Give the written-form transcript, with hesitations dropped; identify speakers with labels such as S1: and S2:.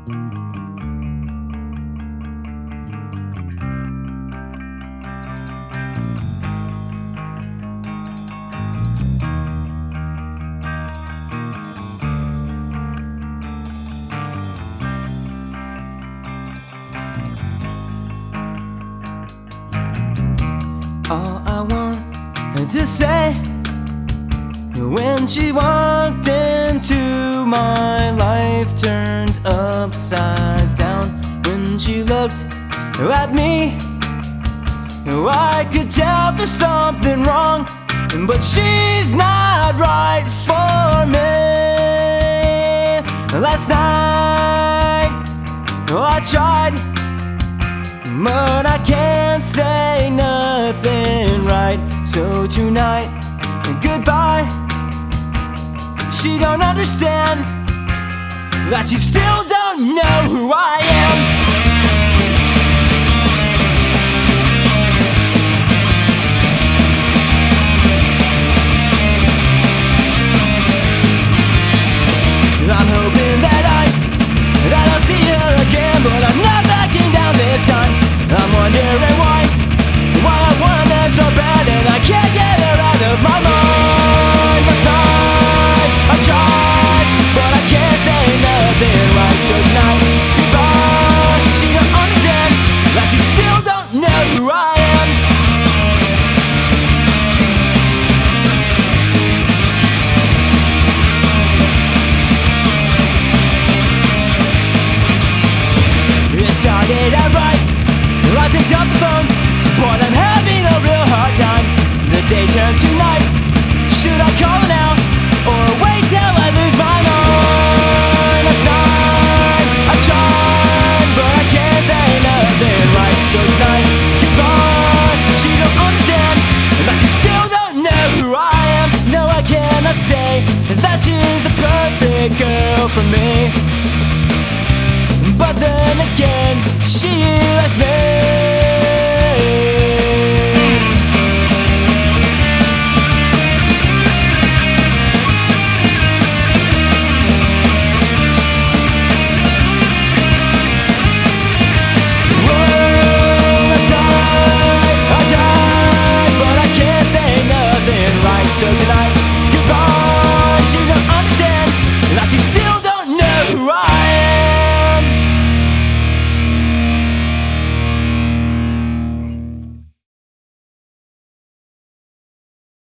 S1: All I want to say when she walked into my life turned upside down. When she looked at me, I could tell there's something wrong, but she's not right for me. Last night I tried, but I can't say nothing right. So tonight, goodbye. She don't understand that she still don't know who I am. I'm hoping that I'll see her again, but I'm not backing down this time. I'm wondering why I want her so bad and I can't get her out of my mind. Last night I tried, but I can't say nothing right. So tonight, goodbye. She don't understand that she still don't know who I am. It started out right. I picked up the phone, but I'm having a real hard time. The day turned to night. Should I call her now, or wait till I lose my mind? Last night I tried, but I can't say nothing right. So tonight, goodbye. She don't understand that she still don't know who I am. No, I cannot say that she's a perfect girl for me, but then again, she